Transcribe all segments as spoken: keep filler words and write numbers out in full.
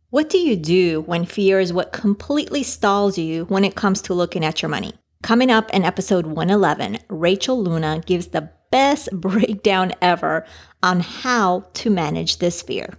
What do you do when fear is what completely stalls you when it comes to looking at your money? Coming up in episode one eleven, Rachel Luna gives the best breakdown ever on how to manage this fear.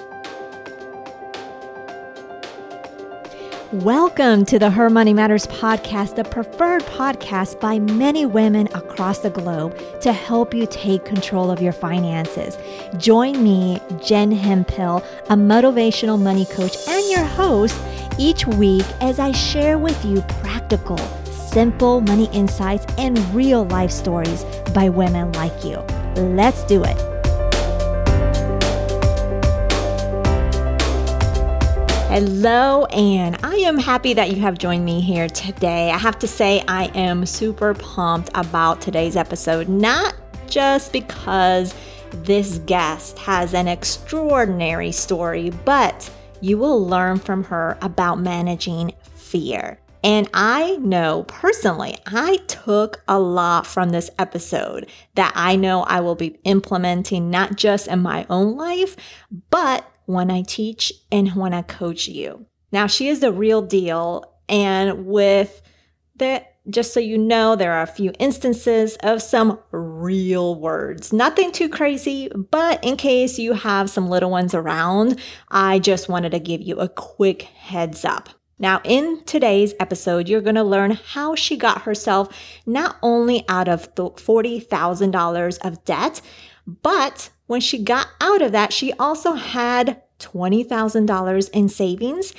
Welcome to the Her Money Matters podcast, the preferred podcast by many women across the globe to help you take control of your finances. Join me, Jen Hemphill, a motivational money coach and your host, each week as I share with you practical, simple money insights and real life stories by women like you. Let's do it. Hello, and I am happy that you have joined me here today. I have to say I am super pumped about today's episode, not just because this guest has an extraordinary story, but you will learn from her about managing fear. And I know personally, I took a lot from this episode that I know I will be implementing not just in my own life, but when I teach and when I coach you. Now, she is the real deal. And with that, just so you know, there are a few instances of some real words. Nothing too crazy, but in case you have some little ones around, I just wanted to give you a quick heads up. Now, in today's episode, you're going to learn how she got herself not only out of forty thousand dollars of debt, but when she got out of that, she also had twenty thousand dollars in savings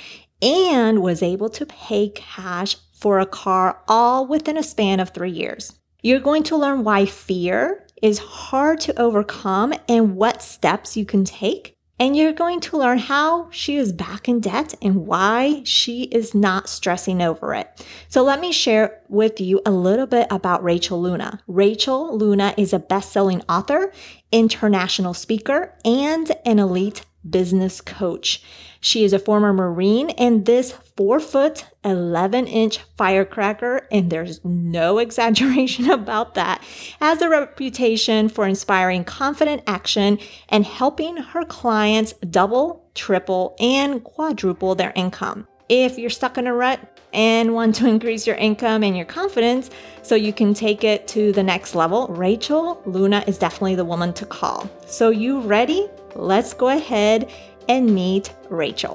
and was able to pay cash for a car all within a span of three years. You're going to learn why fear is hard to overcome and what steps you can take. And you're going to learn how she is back in debt and why she is not stressing over it. So let me share with you a little bit about Rachel Luna. Rachel Luna is a best-selling author, international speaker, and an elite business coach. She is a former Marine, and this four foot, eleven inch firecracker, and there's no exaggeration about that, has a reputation for inspiring confident action and helping her clients double, triple, and quadruple their income. If you're stuck in a rut and want to increase your income and your confidence so you can take it to the next level, Rachel Luna is definitely the woman to call. So you ready? Let's go ahead and meet Rachel.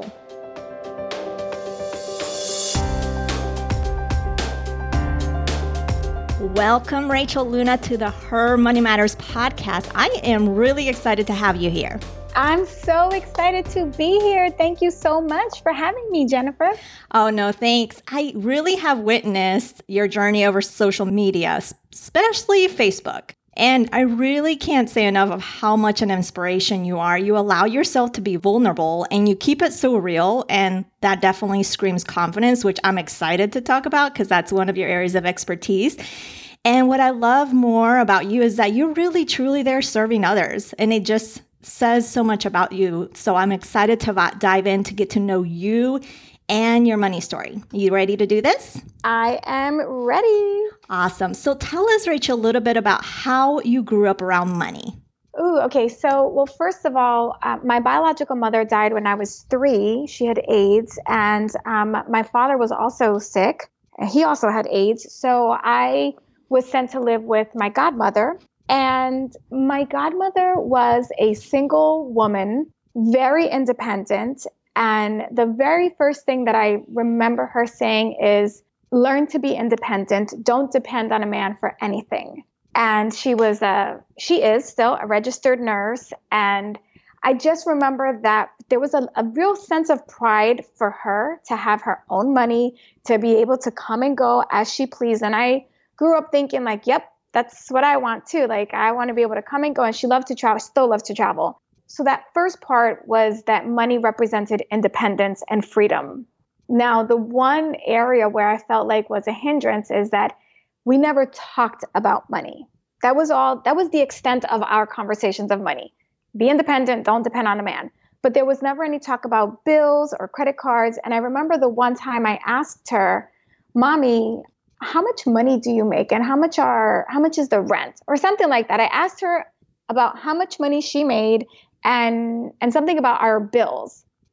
Welcome, Rachel Luna, to the Her Money Matters podcast. I am really excited to have you here. I'm so excited to be here. Thank you so much for having me, Jennifer. Oh, no, thanks. I really have witnessed your journey over social media, especially Facebook. And I really can't say enough of how much an inspiration you are. You allow yourself to be vulnerable and you keep it so real. And that definitely screams confidence, which I'm excited to talk about because that's one of your areas of expertise. And what I love more about you is that you're really, truly there serving others. And it just says so much about you. So I'm excited to va- dive in to get to know you and your money story. You ready to do this? I am ready. Awesome. So tell us, Rachel, a little bit about how you grew up around money. Ooh, okay. So, well, first of all, uh, my biological mother died when I was three. She had AIDS, and um, my father was also sick. He also had AIDS. So I was sent to live with my godmother. And my godmother was a single woman, very independent. And the very first thing that I remember her saying is, learn to be independent. Don't depend on a man for anything. And she was a, she is still a registered nurse. And I just remember that there was a, a real sense of pride for her to have her own money, to be able to come and go as she pleased. And I grew up thinking like, yep, that's what I want too. Like, I want to be able to come and go. And she loved to travel, still loves to travel. So that first part was that money represented independence and freedom. Now, the one area where I felt like was a hindrance is that we never talked about money. That was all, that was the extent of our conversations of money. Be independent, don't depend on a man. But there was never any talk about bills or credit cards. And I remember the one time I asked her, Mommy, how much money do you make? And how much are, how much is the rent? Or something like that. I asked her about how much money she made and, and something about our bills.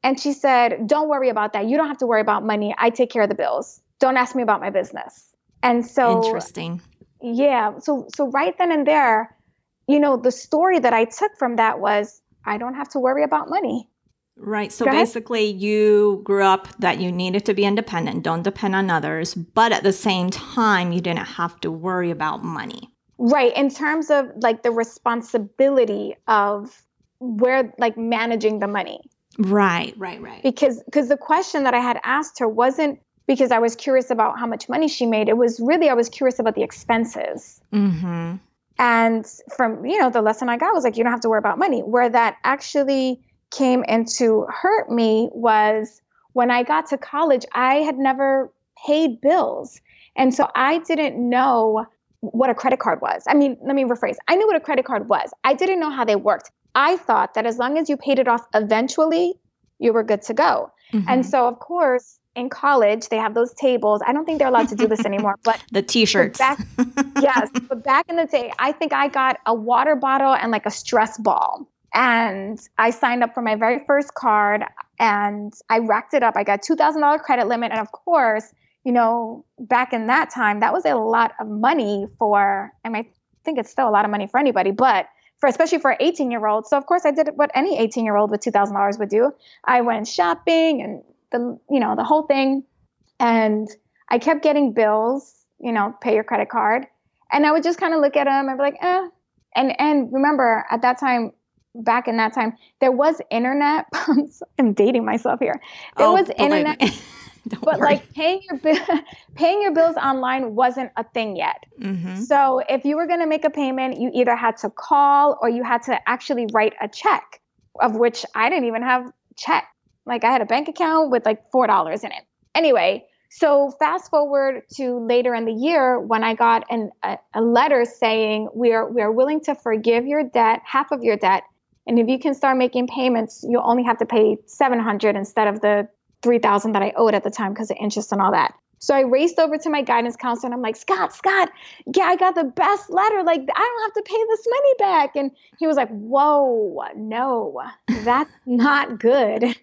And she said, don't worry about that. You don't have to worry about money. I take care of the bills. Don't ask me about my business. And so, interesting. Yeah. So, so right then and there, you know, the story that I took from that was, I don't have to worry about money. Right. So Go ahead. basically you grew up that you needed to be independent, don't depend on others, but at the same time, you didn't have to worry about money. Right. In terms of like the responsibility of where, like managing the money. Right, right, right. Because, because the question that I had asked her wasn't because I was curious about how much money she made. It was really, I was curious about the expenses. Mm-hmm. And from, you know, the lesson I got was like, you don't have to worry about money. Where that actually came in to hurt me was when I got to college, I had never paid bills. And so I didn't know what a credit card was. I mean, let me rephrase. I knew what a credit card was. I didn't know how they worked. I thought that as long as you paid it off eventually, you were good to go. Mm-hmm. And so, of course, in college, they have those tables. I don't think they're allowed to do this anymore. But the T-shirts. But back, yes. But back in the day, I think I got a water bottle and like a stress ball. And I signed up for my very first card and I racked it up. I got two thousand dollars credit limit. And of course, you know, back in that time, that was a lot of money for, I mean, I think it's still a lot of money for anybody, but for, especially for an eighteen year old. So of course I did what any eighteen year old with two thousand dollars would do. I went shopping and the, you know, the whole thing. And I kept getting bills, you know, pay your credit card. And I would just kind of look at them and be like, eh. And, and remember at that time, back in that time, there was internet. I'm dating myself here. There oh, was internet, but worry. like paying your bill, paying your bills online wasn't a thing yet. Mm-hmm. So if you were going to make a payment, you either had to call or you had to actually write a check, of which I didn't even have check. Like I had a bank account with like four dollars in it. Anyway, so fast forward to later in the year when I got an, a, a letter saying we are we are willing to forgive your debt, half of your debt. And if you can start making payments, you'll only have to pay seven hundred dollars instead of the three thousand dollars that I owed at the time because of interest and all that. So I raced over to my guidance counselor and I'm like, Scott, Scott, yeah, I got the best letter. Like, I don't have to pay this money back. And he was like, whoa, no, that's not good.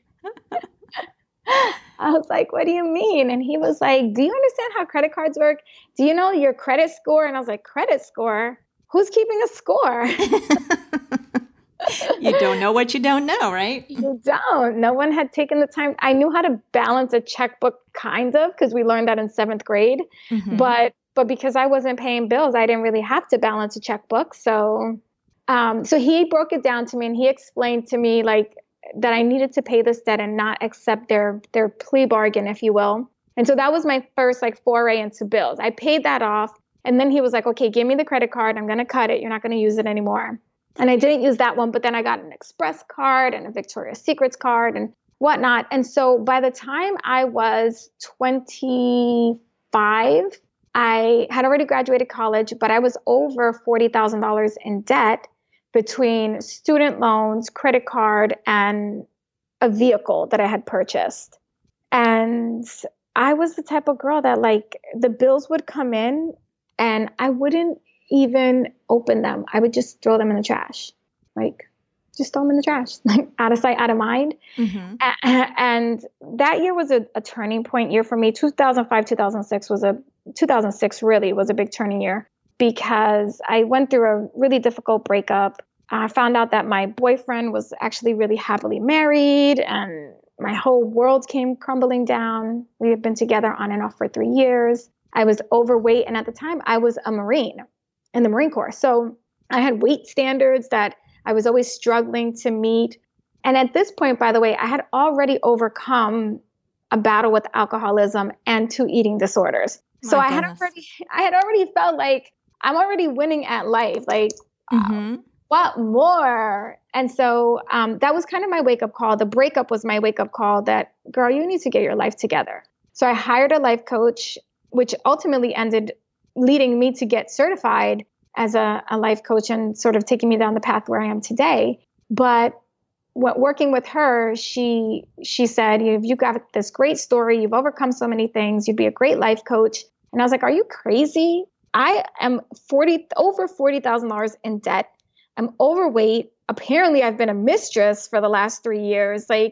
I was like, what do you mean? And he was like, do you understand how credit cards work? Do you know your credit score? And I was like, credit score? Who's keeping a score? You don't know what you don't know, right? You don't. No one had taken the time. I knew how to balance a checkbook, kind of, because we learned that in seventh grade. Mm-hmm. But but because I wasn't paying bills, I didn't really have to balance a checkbook. So, um, so he broke it down to me and he explained to me like that I needed to pay this debt and not accept their their plea bargain, if you will. And so that was my first like foray into bills. I paid that off, and then he was like, "Okay, give me the credit card. I'm going to cut it. You're not going to use it anymore." And I didn't use that one, but then I got an Express card and a Victoria's Secrets card and whatnot. And so by the time I was twenty-five, I had already graduated college, but I was over forty thousand dollars in debt between student loans, credit card, and a vehicle that I had purchased. And I was the type of girl that like the bills would come in and I wouldn't even open them. I would just throw them in the trash. Like, just throw them in the trash, like out of sight, out of mind. Mm-hmm. A- and that year was a, a turning point year for me. two thousand five, two thousand six was a, two thousand six really was a big turning year because I went through a really difficult breakup. I found out that my boyfriend was actually really happily married and my whole world came crumbling down. We had been together on and off for three years. I was overweight. And at the time I was a Marine in the Marine Corps. So I had weight standards that I was always struggling to meet. And at this point, by the way, I had already overcome a battle with alcoholism and two eating disorders. My so I goodness. had already, I had already felt like I'm already winning at life. Like, mm-hmm. uh, what more? And so um, that was kind of my wake up call. The breakup was my wake up call that, girl, you need to get your life together. So I hired a life coach, which ultimately ended leading me to get certified as a, a life coach and sort of taking me down the path where I am today. But what, working with her, she she said, you've, you've got this great story. You've overcome so many things. You'd be a great life coach. And I was like, are you crazy? I am forty over forty thousand dollars in debt. I'm overweight. Apparently, I've been a mistress for the last three years. Like,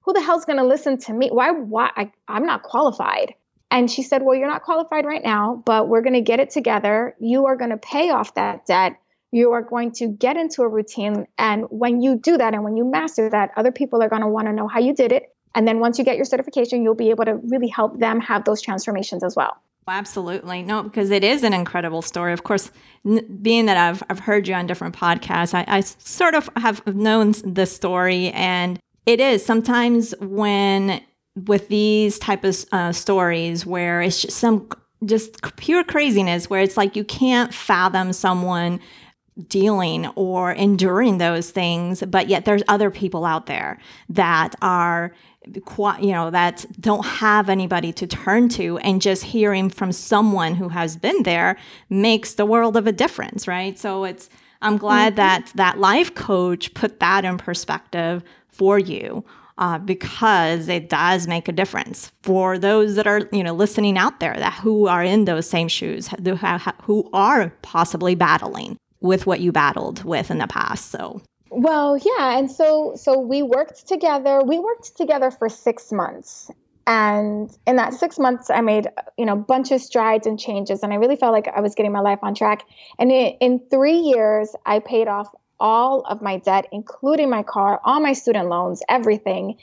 who the hell's going to listen to me? Why, why? I, I'm not qualified. And she said, well, you're not qualified right now, but we're going to get it together. You are going to pay off that debt. You are going to get into a routine. And when you do that and when you master that, other people are going to want to know how you did it. And then once you get your certification, you'll be able to really help them have those transformations as well. Absolutely. No, because it is an incredible story. Of course, n- being that I've I've heard you on different podcasts, I, I sort of have known the story. And it is sometimes when with these type of uh, stories where it's just some just pure craziness, where it's like you can't fathom someone dealing or enduring those things, but yet there's other people out there that are you know, that don't have anybody to turn to, and just hearing from someone who has been there makes the world of a difference, right? So it's, I'm glad mm-hmm. that that life coach put that in perspective for you, uh, because it does make a difference for those that are, you know, listening out there, that who are in those same shoes, who, have, who are possibly battling with what you battled with in the past. So. Well, yeah. And so, so we worked together, we worked together for six months. And in that six months, I made, you know, a bunch of strides and changes. And I really felt like I was getting my life on track. And in, in three years, I paid off all of my debt, including my car, all my student loans, everything.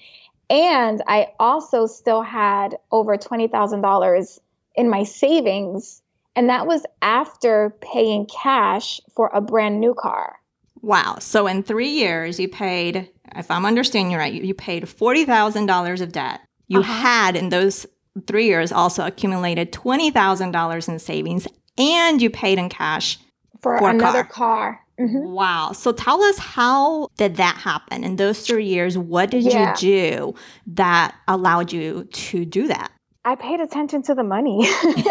And I also still had over twenty thousand dollars in my savings. And that was after paying cash for a brand new car. Wow. So in three years, you paid, if I'm understanding you right, you, you paid forty thousand dollars of debt. You uh-huh. had in those three years also accumulated twenty thousand dollars in savings, and you paid in cash for, for another car. car. Mm-hmm. Wow. So tell us, how did that happen in those three years? What did yeah. you do that allowed you to do that? I paid attention to the money.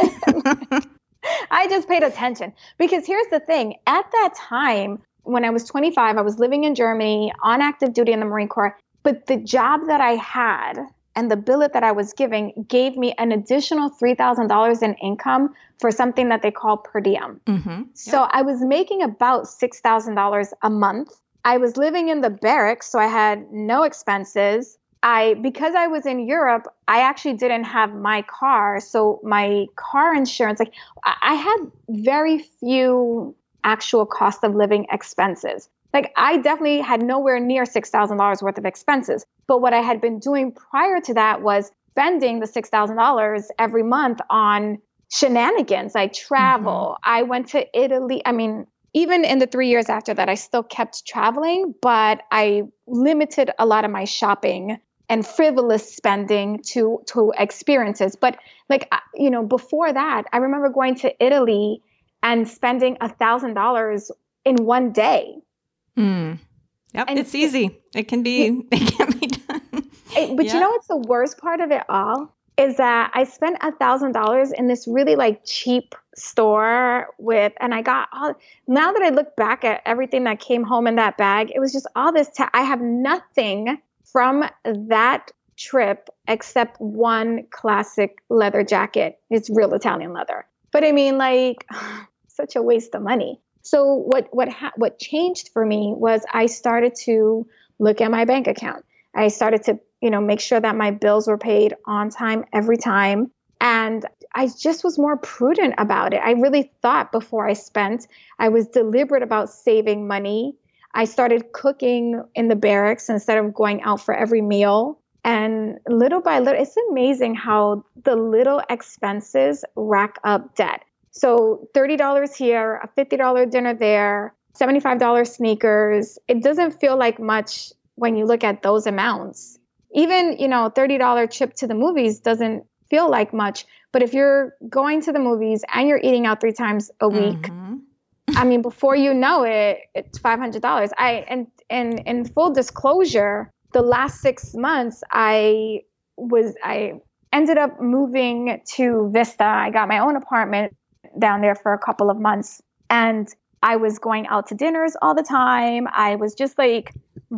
I just paid attention, because here's the thing. At that time, when I was twenty-five, I was living in Germany on active duty in the Marine Corps. But the job that I had and the billet that I was giving gave me an additional three thousand dollars in income for something that they call per diem. Mm-hmm. Yep. So I was making about six thousand dollars a month. I was living in the barracks, so I had no expenses. I, because I was in Europe, I actually didn't have my car. So my car insurance, like I had very few actual cost of living expenses. Like I definitely had nowhere near six thousand dollars worth of expenses. But what I had been doing prior to that was spending the six thousand dollars every month on shenanigans, like travel. Mm-hmm. I went to Italy. I mean, even in the three years after that, I still kept traveling, but I limited a lot of my shopping and frivolous spending to, to experiences. But like, you know, before that, I remember going to Italy and spending a thousand dollars in one day. Mm. Yep, and it's easy. It can be. It can be done. It, but yeah. You know what's the worst part of it all is that I spent a thousand dollars in this really like cheap store with, and I got all. Now that I look back at everything that came home in that bag, it was just all this. Ta- I have nothing from that trip except one classic leather jacket. It's real Italian leather. But I mean, like, such a waste of money. So what what ha- what changed for me was I started to look at my bank account. I started to, you know, make sure that my bills were paid on time every time. And I just was more prudent about it. I really thought before I spent. I was deliberate about saving money. I started cooking in the barracks instead of going out for every meal. And little by little, it's amazing how the little expenses rack up debt. So thirty dollars here, a fifty dollars dinner there, seventy-five dollars sneakers. It doesn't feel like much when you look at those amounts. Even, you know, thirty dollars trip to the movies doesn't feel like much. But if you're going to the movies and you're eating out three times a week, mm-hmm. I mean, before you know it, it's five hundred dollars. I and and in full disclosure, the last six months, I was I ended up moving to Vista. I got my own apartment down there for a couple of months, and I was going out to dinners all the time. I was just like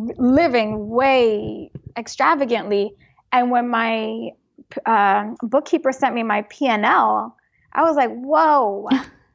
living way extravagantly. And when my uh, bookkeeper sent me my P and L, I was like, whoa,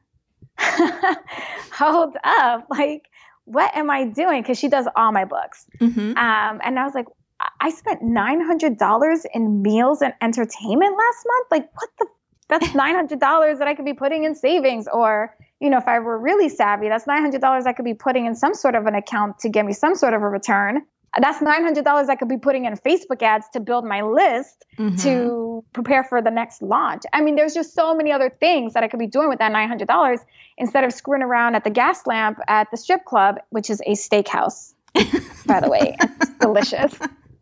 hold up. Like, what am I doing? Because she does all my books. Mm-hmm. Um, and I was like, I spent nine hundred dollars in meals and entertainment last month. Like, what the? That's nine hundred dollars that I could be putting in savings. Or, you know, if I were really savvy, that's nine hundred dollars I could be putting in some sort of an account to get me some sort of a return. That's nine hundred dollars I could be putting in Facebook ads to build my list mm-hmm. to prepare for the next launch. I mean, there's just so many other things that I could be doing with that nine hundred dollars instead of screwing around at the gas lamp at the strip club, which is a steakhouse, by the way. It's delicious.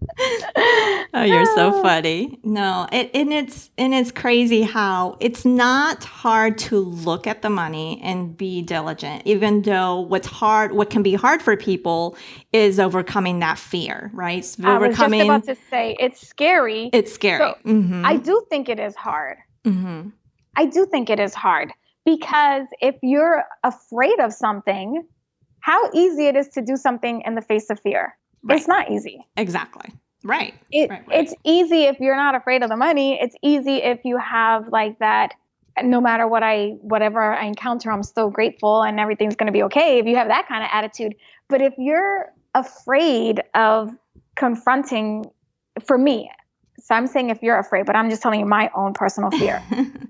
Oh, you're so funny. No, it, and it's and it's crazy how it's not hard to look at the money and be diligent, even though what's hard, what can be hard for people is overcoming that fear, right? So I overcoming, was just about to say, it's scary. It's scary. So mm-hmm. I do think it is hard. Mm-hmm. I do think it is hard because if you're afraid of something, how easy it is to do something in the face of fear. Right. It's not easy. Exactly. Right. It, right, right. It's easy if you're not afraid of the money. It's easy if you have like that, no matter what I, whatever I encounter, I'm still grateful and everything's going to be okay. If you have that kind of attitude. But if you're afraid of confronting, for me, so I'm saying if you're afraid, but I'm just telling you my own personal fear.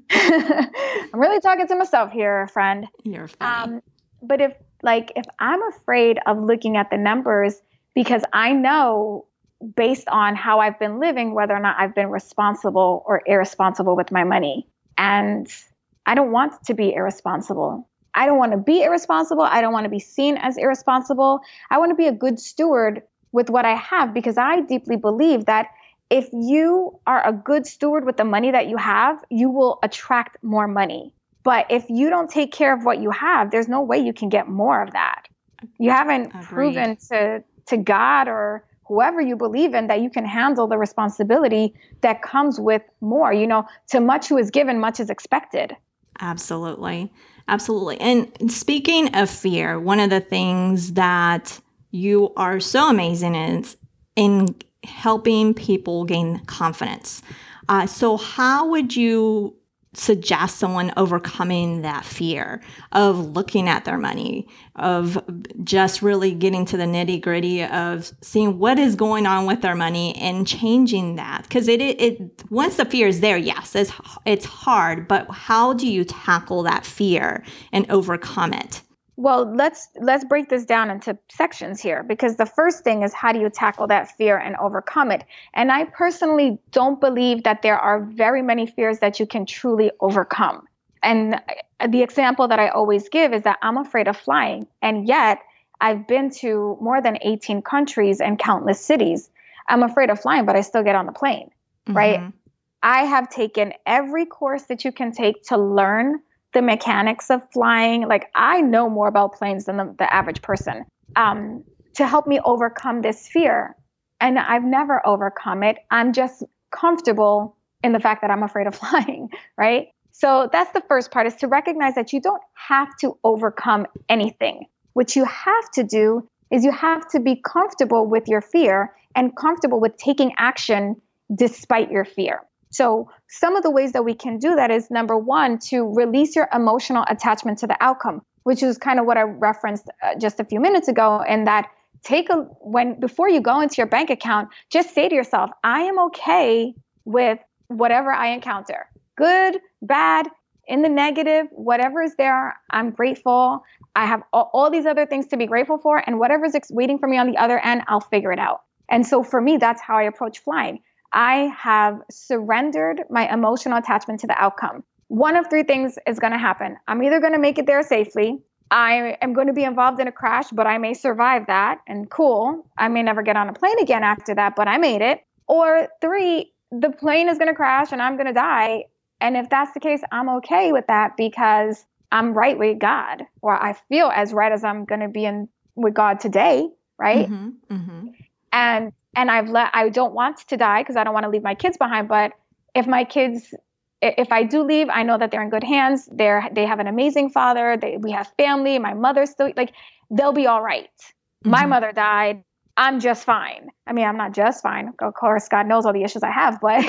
I'm really talking to myself here, friend. You're funny. Um, but if like, if I'm afraid of looking at the numbers, because I know based on how I've been living, whether or not I've been responsible or irresponsible with my money. And I don't want to be irresponsible. I don't want to be irresponsible. I don't want to be seen as irresponsible. I want to be a good steward with what I have, because I deeply believe that if you are a good steward with the money that you have, you will attract more money. But if you don't take care of what you have, there's no way you can get more of that. You haven't Agreed. proven to to God or whoever you believe in that you can handle the responsibility that comes with more. You know, to much who is given, much is expected. Absolutely. Absolutely. And speaking of fear, one of the things that you are so amazing is in helping people gain confidence. Uh, so how would you suggest someone overcoming that fear of looking at their money, of just really getting to the nitty gritty of seeing what is going on with their money and changing that? Because it, it, it, once the fear is there, yes, it's, it's hard, but how do you tackle that fear and overcome it? Well, let's let's break this down into sections here, because the first thing is, how do you tackle that fear and overcome it? And I personally don't believe that there are very many fears that you can truly overcome. And the example that I always give is that I'm afraid of flying. And yet I've been to more than eighteen countries and countless cities. I'm afraid of flying, but I still get on the plane, mm-hmm. right? I have taken every course that you can take to learn the mechanics of flying. Like, I know more about planes than the, the average person, um, to help me overcome this fear. And I've never overcome it. I'm just comfortable in the fact that I'm afraid of flying, right? So that's the first part, is to recognize that you don't have to overcome anything. What you have to do is you have to be comfortable with your fear and comfortable with taking action despite your fear. So some of the ways that we can do that is, number one, to release your emotional attachment to the outcome, which is kind of what I referenced uh, just a few minutes ago. And that take a, when, before you go into your bank account, just say to yourself, I am okay with whatever I encounter, good, bad, in the negative, whatever is there, I'm grateful. I have all, all these other things to be grateful for, and whatever's ex- waiting for me on the other end, I'll figure it out. And so for me, that's how I approach flying. I have surrendered my emotional attachment to the outcome. One of three things is going to happen. I'm either going to make it there safely. I am going to be involved in a crash, but I may survive that. And cool, I may never get on a plane again after that, but I made it. Or three, the plane is going to crash and I'm going to die. And if that's the case, I'm okay with that, because I'm right with God, or I feel as right as I'm going to be in with God today, right? Mm-hmm, mm-hmm. And And I've let, I don't want to die because I don't want to leave my kids behind. But if my kids, if I do leave, I know that they're in good hands. They're, they have an amazing father. They, we have family. My mother's still, like, they'll be all right. Mm-hmm. My mother died. I'm just fine. I mean, I'm not just fine. Of course, God knows all the issues I have, but,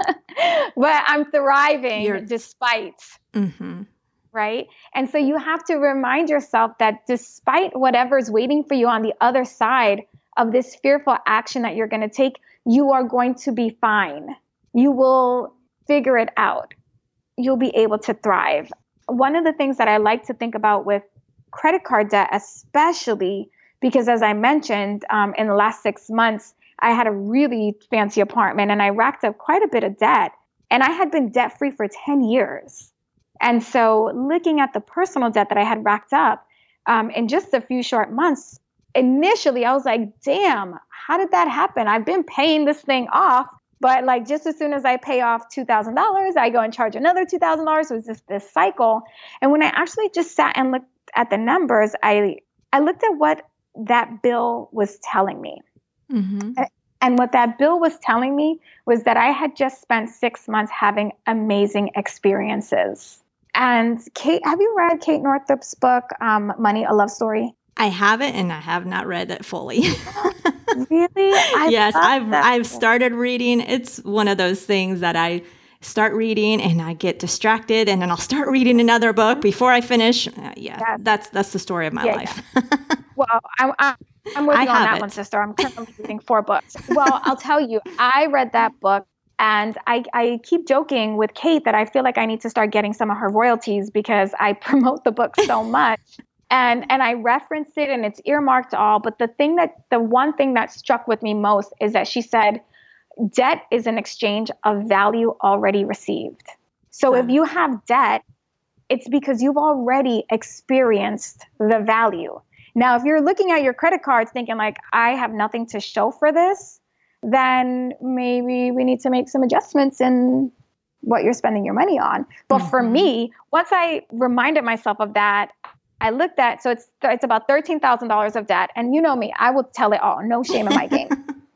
but I'm thriving You're... despite. Mm-hmm. Right. And so you have to remind yourself that despite whatever's waiting for you on the other side of this fearful action that you're going to take, you are going to be fine. You will figure it out. You'll be able to thrive. One of the things that I like to think about with credit card debt, especially because, as I mentioned, um, in the last six months, I had a really fancy apartment and I racked up quite a bit of debt. And I had been debt free for ten years. And so looking at the personal debt that I had racked up um, in just a few short months, initially I was like, damn, how did that happen? I've been paying this thing off. But like just as soon as I pay off two thousand dollars, I go and charge another two thousand dollars. So it's just this cycle. And when I actually just sat and looked at the numbers, I I looked at what that bill was telling me. Mm-hmm. And what that bill was telling me was that I had just spent six months having amazing experiences. And Kate, have you read Kate Northrop's book, um, Money, A Love Story? I haven't, and I have not read it fully. Really? I yes, I've I've started reading. It's one of those things that I start reading and I get distracted, and then I'll start reading another book before I finish. Uh, yeah, yeah, that's that's the story of my yeah, life. Yeah. Well, I, I, I'm working on that it. one, sister. I'm currently reading four books. Well, I'll tell you, I read that book, and I, I keep joking with Kate that I feel like I need to start getting some of her royalties because I promote the book so much. And and I reference it and it's earmarked all. But the thing that the one thing that struck with me most is that she said, debt is an exchange of value already received. So yeah. if you have debt, it's because you've already experienced the value. Now, if you're looking at your credit cards thinking like, I have nothing to show for this, then maybe we need to make some adjustments in what you're spending your money on. But mm-hmm. for me, once I reminded myself of that, I looked at, so it's it's about thirteen thousand dollars of debt. And you know me, I will tell it all. No shame in my game.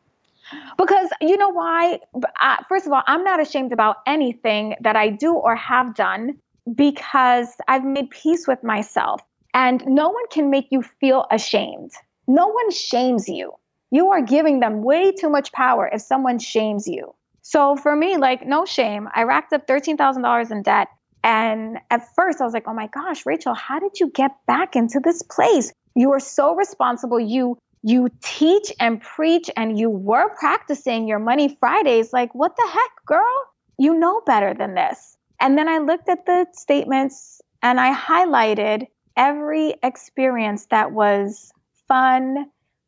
Because you know why? I, first of all, I'm not ashamed about anything that I do or have done because I've made peace with myself. And no one can make you feel ashamed. No one shames you. You are giving them way too much power if someone shames you. So for me, like, no shame. I racked up thirteen thousand dollars in debt. And at first I was like, oh my gosh, Rachel, how did you get back into this place? You are so responsible. You you teach and preach and you were practicing your Money Fridays. Like, what the heck, girl? You know better than this. And then I looked at the statements and I highlighted every experience that was fun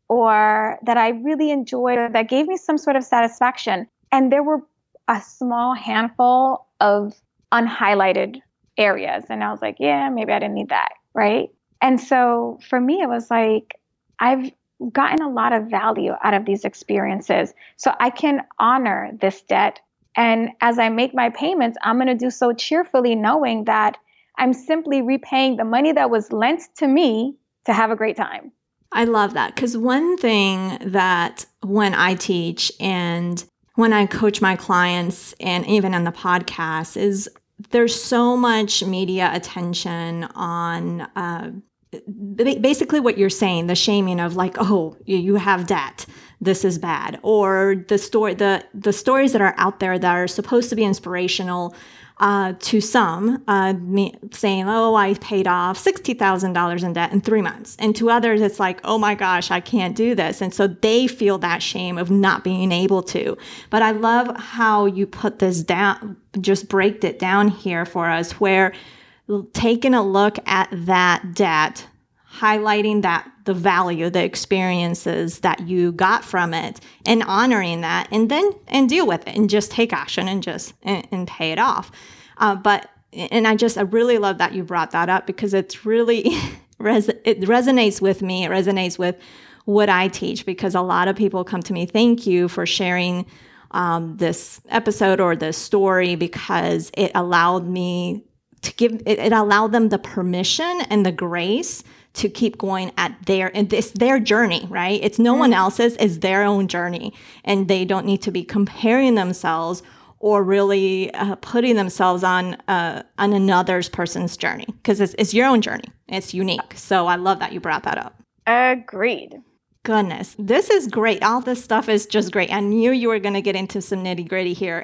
or that I really enjoyed or that gave me some sort of satisfaction. And there were a small handful of unhighlighted areas. And I was like, yeah, maybe I didn't need that. Right. And so for me, it was like, I've gotten a lot of value out of these experiences. So I can honor this debt. And as I make my payments, I'm going to do so cheerfully, knowing that I'm simply repaying the money that was lent to me to have a great time. I love that. Because one thing that when I teach and when I coach my clients and even in the podcast is there's so much media attention on uh, basically what you're saying, the shaming of like, oh, you have debt, this is bad, or the story, the the stories that are out there that are supposed to be inspirational uh, to some, uh, me saying, oh, I paid off sixty thousand dollars in debt in three months, and to others, it's like, oh my gosh, I can't do this, and so they feel that shame of not being able to. But I love how you put this down, just break it down here for us, where taking a look at that debt, highlighting that the value, the experiences that you got from it, and honoring that, and then and deal with it, and just take action and just and, and pay it off. Uh, but and I just I really love that you brought that up because it's really res- it resonates with me. It resonates with what I teach because a lot of people come to me. Thank you for sharing um, this episode or this story because it allowed me to give it, it allowed them the permission and the grace to keep going at their, and it's their journey, right? It's no mm-hmm. one else's, it's their own journey. And they don't need to be comparing themselves or really uh, putting themselves on uh, on another person's journey because it's, it's your own journey. It's unique. So I love that you brought that up. Agreed. goodness. This is great. All this stuff is just great. I knew you were going to get into some nitty gritty here.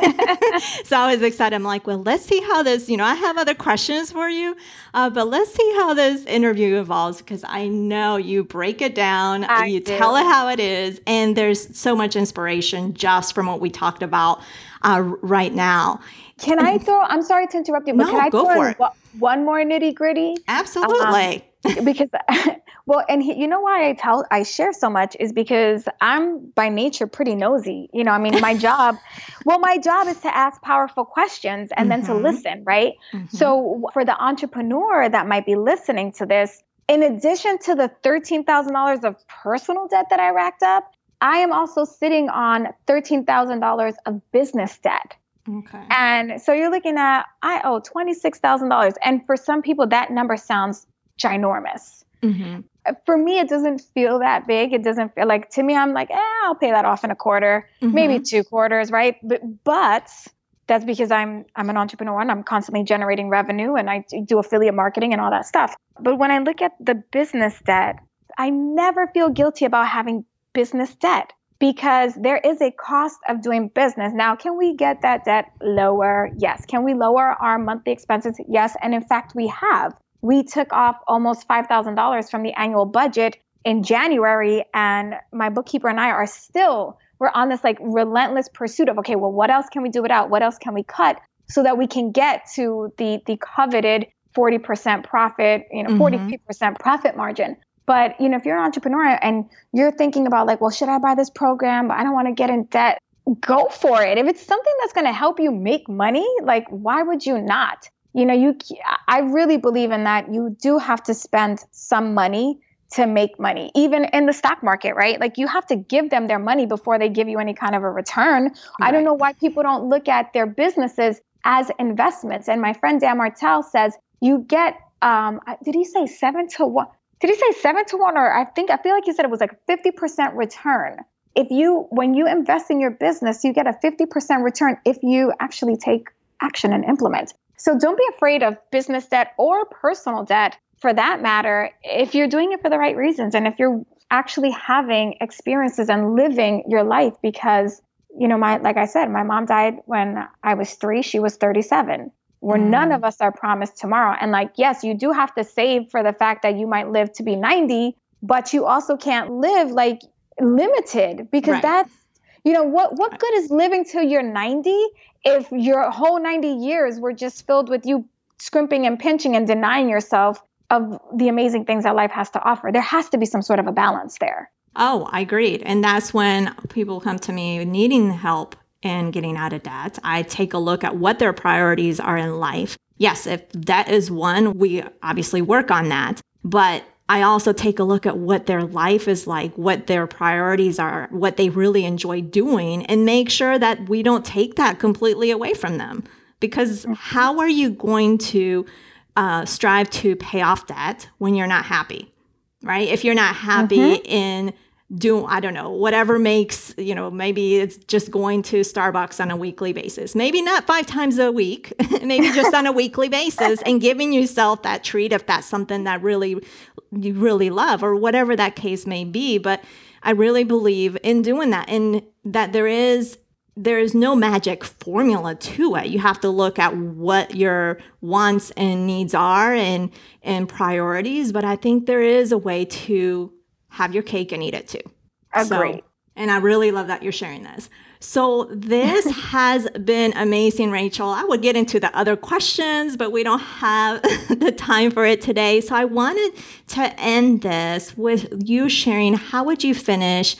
So I was excited. I'm like, well, let's see how this, you know, I have other questions for you, uh, but let's see how this interview evolves, because I know you break it down, I you do. tell it how it is, and there's so much inspiration just from what we talked about uh, right now. Can I throw, I'm sorry to interrupt you, but No, can I go throw for in it. one- one more nitty gritty? Absolutely. Um, because, well, and he, you know why I tell, I share so much is because I'm by nature pretty nosy. You know, I mean, my job, well, my job is to ask powerful questions and then to Mhm. listen, right? Mhm. So for the entrepreneur that might be listening to this, in addition to the thirteen thousand dollars of personal debt that I racked up, I am also sitting on thirteen thousand dollars of business debt. Okay. And so you're looking at, I owe twenty-six thousand dollars. And for some people, that number sounds ginormous. Mhm. For me, it doesn't feel that big. It doesn't feel like, to me, I'm like, eh, I'll pay that off in a quarter, maybe Mhm. two quarters, right? But, but that's because I'm I'm an entrepreneur and I'm constantly generating revenue and I do affiliate marketing and all that stuff. But when I look at the business debt, I never feel guilty about having business debt, because there is a cost of doing business. Now, can we get that debt lower? Yes. Can we lower our monthly expenses? Yes. And in fact, we have. We took off almost five thousand dollars from the annual budget in January, and my bookkeeper and I are still, we're on this like relentless pursuit of, okay, well, what else can we do without? What else can we cut so that we can get to the the coveted forty percent profit, you know, Mhm. forty percent profit margin. But, you know, if you're an entrepreneur and you're thinking about like, well, should I buy this program? But I don't want to get in debt. Go for it. If it's something that's going to help you make money, like, why would you not? You know, you, I really believe in that. You do have to spend some money to make money, even in the stock market, right? Like, you have to give them their money before they give you any kind of a return. Right. I don't know why people don't look at their businesses as investments. And my friend Dan Martell says you get, um, did he say seven to one? Did he say seven to one? Or I think, I feel like he said it was like a fifty percent return. If you, when you invest in your business, you get a fifty percent return if you actually take action and implement. So don't be afraid of business debt or personal debt for that matter, if you're doing it for the right reasons and if you're actually having experiences and living your life. Because, you know, my, like I said, my mom died when I was three, she was thirty-seven. Where mm. none of us are promised tomorrow. And like, yes, you do have to save for the fact that you might live to be ninety, but you also can't live like limited, because right. that's, you know, what, what good is living till you're ninety if your whole ninety years were just filled with you scrimping and pinching and denying yourself of the amazing things that life has to offer? There has to be some sort of a balance there. Oh, I agreed. And that's when people come to me needing help and getting out of debt. I take a look at what their priorities are in life. Yes, if debt is one, we obviously work on that. But I also take a look at what their life is like, what their priorities are, what they really enjoy doing, and make sure that we don't take that completely away from them. Because how are you going to uh, strive to pay off debt when you're not happy, right? If you're not happy mm-hmm. in do, I don't know, whatever makes, you know, maybe it's just going to Starbucks on a weekly basis, maybe not five times a week, maybe just on a weekly basis, and giving yourself that treat if that's something that really, you really love, or whatever that case may be. But I really believe in doing that, and that there is, there is no magic formula to it. You have to look at what your wants and needs are and, and priorities. But I think there is a way to have your cake and eat it too. Agree. So, and I really love that you're sharing this. So this has been amazing, Rachel. I would get into the other questions, but we don't have the time for it today. So I wanted to end this with you sharing, how would you finish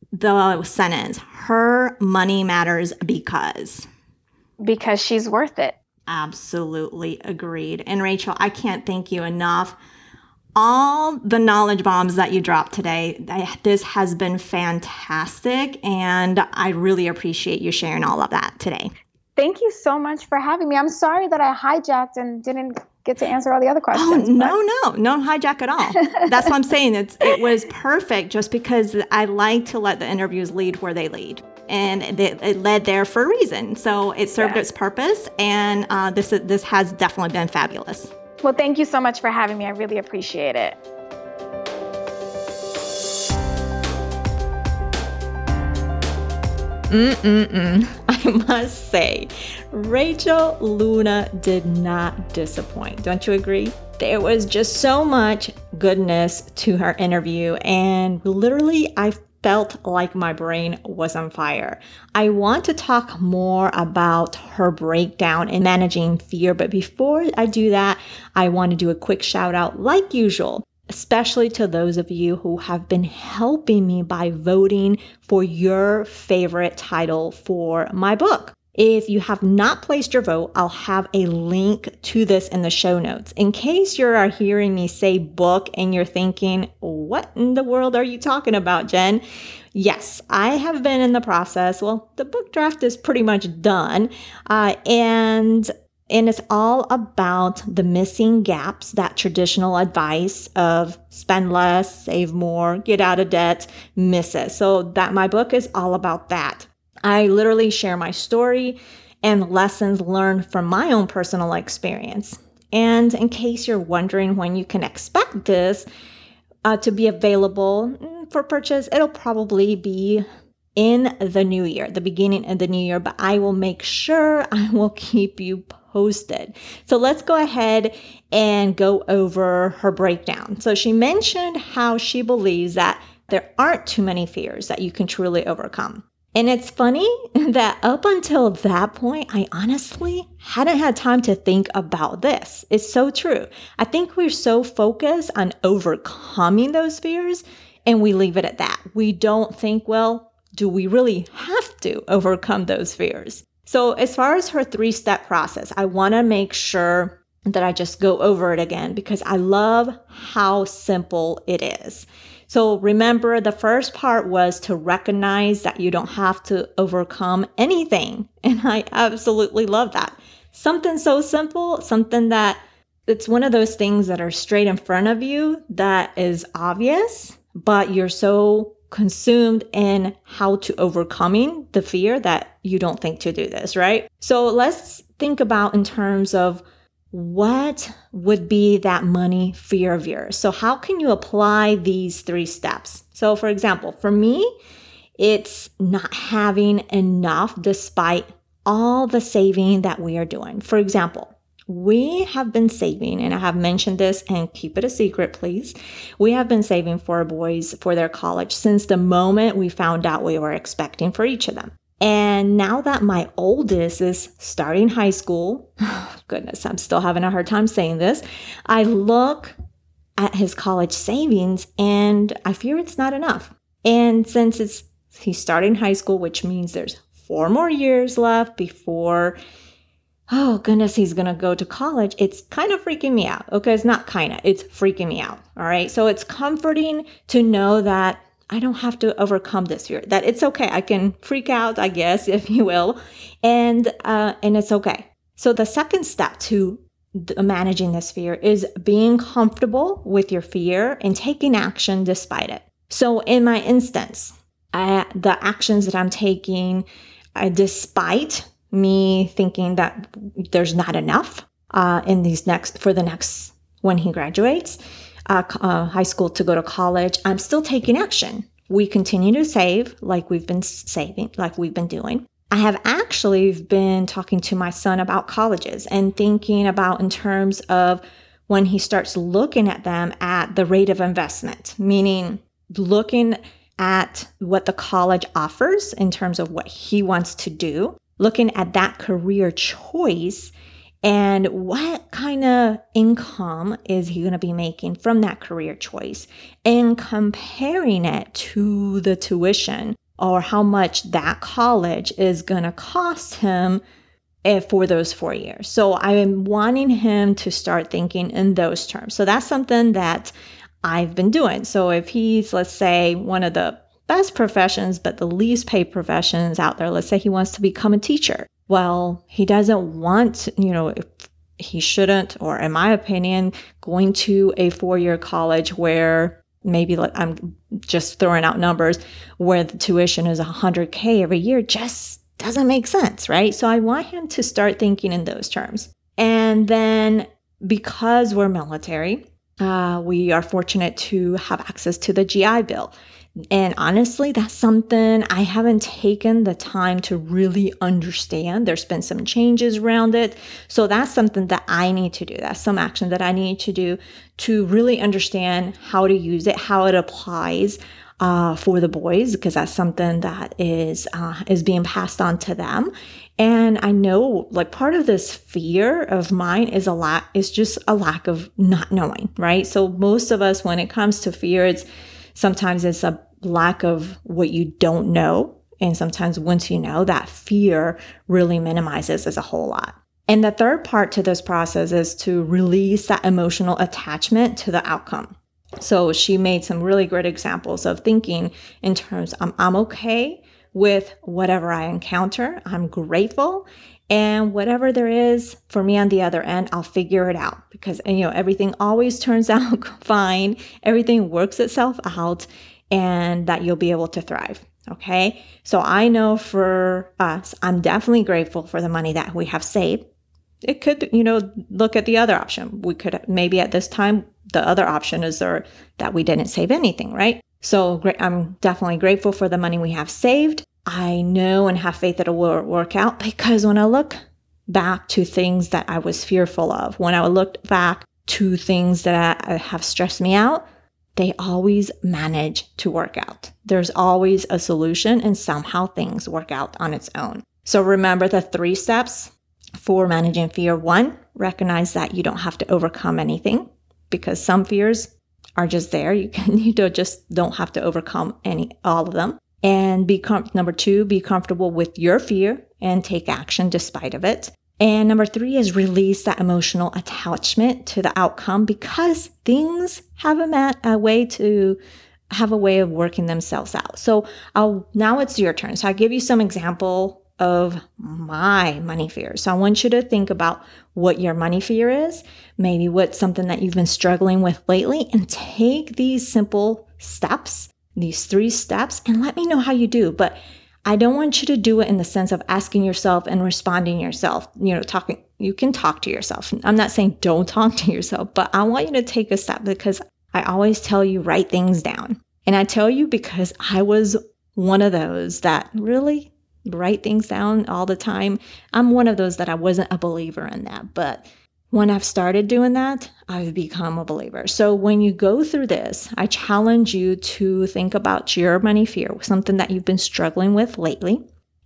the sentence, her money matters because? Because she's worth it. Absolutely agreed. And Rachel, I can't thank you enough. All the knowledge bombs that you dropped today, this has been fantastic. And I really appreciate you sharing all of that today. Thank you so much for having me. I'm sorry that I hijacked and didn't get to answer all the other questions. Oh, no, no, no hijack at all. That's what I'm saying. It's, it was perfect just because I like to let the interviews lead where they lead. And it, it led there for a reason. So it served yeah. its purpose. And uh, this, this has definitely been fabulous. Well, thank you so much for having me. I really appreciate it. Mm-mm-mm. I must say, Rachel Luna did not disappoint. Don't you agree? There was just so much goodness to her interview, and literally I felt like my brain was on fire. I want to talk more about her breakdown in managing fear, but before I do that, I want to do a quick shout out like usual, especially to those of you who have been helping me by voting for your favorite title for my book. If you have not placed your vote, I'll have a link to this in the show notes. In case you're hearing me say book and you're thinking, what in the world are you talking about, Jen? Yes, I have been in the process. Well, the book draft is pretty much done. Uh, and And it's all about the missing gaps that traditional advice of spend less, save more, get out of debt misses. So that my book is all about that. I literally share my story and lessons learned from my own personal experience. And in case you're wondering when you can expect this uh, to be available for purchase, it'll probably be in the new year, the beginning of the new year, but I will make sure I will keep you posted. So let's go ahead and go over her breakdown. So she mentioned how she believes that there aren't too many fears that you can truly overcome. And it's funny that up until that point, I honestly hadn't had time to think about this. It's so true. I think we're so focused on overcoming those fears and we leave it at that. We don't think, well, do we really have to overcome those fears? So as far as her three-step process, I want to make sure that I just go over it again because I love how simple it is. So remember, the first part was to recognize that you don't have to overcome anything. And I absolutely love that. Something so simple, something that it's one of those things that are straight in front of you that is obvious, but you're so consumed in how to overcoming the fear that you don't think to do this, right? So let's think about in terms of what would be that money fear of yours. So how can you apply these three steps? So for example, for me, it's not having enough despite all the saving that we are doing. For example, we have been saving, and I have mentioned this, and keep it a secret, please. We have been saving for our boys for their college since the moment we found out we were expecting for each of them. And now that my oldest is starting high school, oh, goodness, I'm still having a hard time saying this. I look at his college savings and I fear it's not enough. And since it's he's starting high school, which means there's four more years left before, oh goodness, he's going to go to college. It's kind of freaking me out. Okay, it's not kind of, it's freaking me out. All right. So it's comforting to know that I don't have to overcome this fear, that it's okay. I can freak out, I guess, if you will, and uh, and it's okay. So the second step to th- managing this fear is being comfortable with your fear and taking action despite it. So in my instance, I, the actions that I'm taking, uh, despite me thinking that there's not enough uh, in these next for the next when he graduates. Uh, uh, high school to go to college, I'm still taking action. We continue to save like we've been saving, like we've been doing. I have actually been talking to my son about colleges and thinking about in terms of when he starts looking at them at the rate of investment, meaning looking at what the college offers in terms of what he wants to do, looking at that career choice and what kind of income is he going to be making from that career choice and comparing it to the tuition or how much that college is going to cost him for those four years. So I'm wanting him to start thinking in those terms. So that's something that I've been doing. So if he's, let's say, one of the best professions, but the least paid professions out there, let's say he wants to become a teacher. Well, he doesn't want, you know, if he shouldn't, or in my opinion, going to a four-year college where maybe like, I'm just throwing out numbers where the tuition is one hundred K every year just doesn't make sense, right? So I want him to start thinking in those terms. And then because we're military, uh, we are fortunate to have access to the G I Bill. And honestly, that's something I haven't taken the time to really understand. There's been some changes around it. So that's something that I need to do. That's some action that I need to do to really understand how to use it, how it applies uh, for the boys, because that's something that is uh, is being passed on to them. And I know like part of this fear of mine is a lot, is just a lack of not knowing, right? So most of us, when it comes to fear, it's sometimes it's a lack of what you don't know. And sometimes once you know, that fear really minimizes as a whole lot. And the third part to this process is to release that emotional attachment to the outcome. So she made some really great examples of thinking in terms, I'm, I'm okay with whatever I encounter. I'm grateful. And whatever there is for me on the other end, I'll figure it out, because, you know, everything always turns out fine. Everything works itself out, and that you'll be able to thrive. Okay. So I know for us, I'm definitely grateful for the money that we have saved. It could, you know, look at the other option. We could maybe at this time, the other option is there that we didn't save anything, right? So I'm definitely grateful for the money we have saved. I know and have faith that it will work out, because when I look back to things that I was fearful of, when I looked back to things that have stressed me out, they always manage to work out. There's always a solution, and somehow things work out on its own. So remember the three steps for managing fear. One, recognize that you don't have to overcome anything, because some fears are just there. You can, you don't just don't have to overcome any, all of them. And be com- number two, be comfortable with your fear and take action despite of it. And number three is release that emotional attachment to the outcome, because things have a, ma- a way to have a way of working themselves out. So I'll, now it's your turn. So I'll give you some example of my money fears. So I want you to think about what your money fear is, maybe what's something that you've been struggling with lately, and take these simple steps, these three steps, and let me know how you do. But I don't want you to do it in the sense of asking yourself and responding yourself, you know, talking, you can talk to yourself. I'm not saying don't talk to yourself, but I want you to take a step, because I always tell you, write things down. And I tell you because I was one of those that really write things down all the time. I'm one of those that I wasn't a believer in that. But when I've started doing that, I've become a believer. So when you go through this, I challenge you to think about your money fear, something that you've been struggling with lately,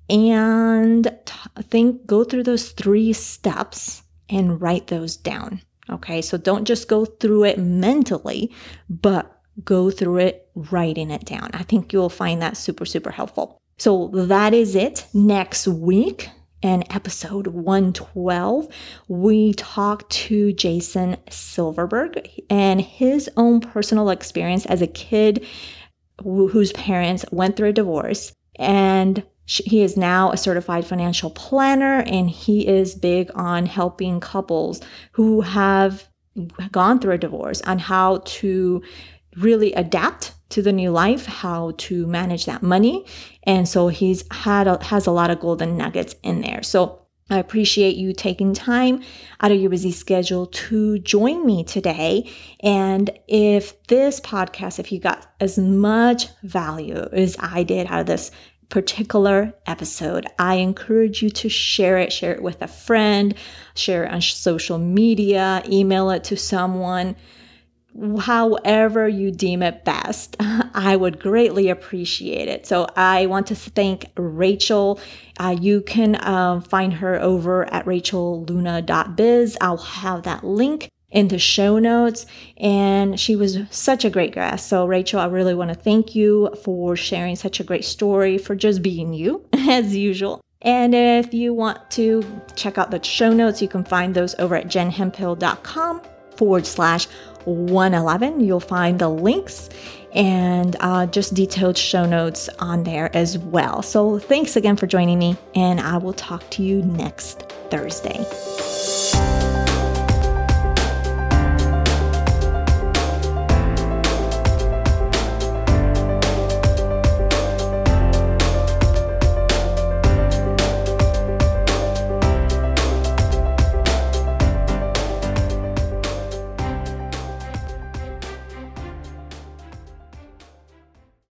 and t- think, go through those three steps and write those down. Okay. So don't just go through it mentally, but go through it writing it down. I think you'll find that super, super helpful. So that is it. Next week, in episode one twelve, we talk to Jason Silverberg and his own personal experience as a kid whose parents went through a divorce. And he is now a certified financial planner, and he is big on helping couples who have gone through a divorce on how to really adapt to the new life, how to manage that money. And so he's had a, has a lot of golden nuggets in there. So I appreciate you taking time out of your busy schedule to join me today. And if this podcast, if you got as much value as I did out of this particular episode, I encourage you to share it, share it with a friend, share it on social media, email it to someone. However you deem it best, I would greatly appreciate it. So I want to thank Rachel. Uh, you can uh, find her over at rachel luna dot biz. I'll have that link in the show notes. And she was such a great guest. So Rachel, I really want to thank you for sharing such a great story, for just being you as usual. And if you want to check out the show notes, you can find those over at jenhemphill.com forward slash 111. You'll find the links and uh, just detailed show notes on there as well. So thanks again for joining me, and I will talk to you next Thursday.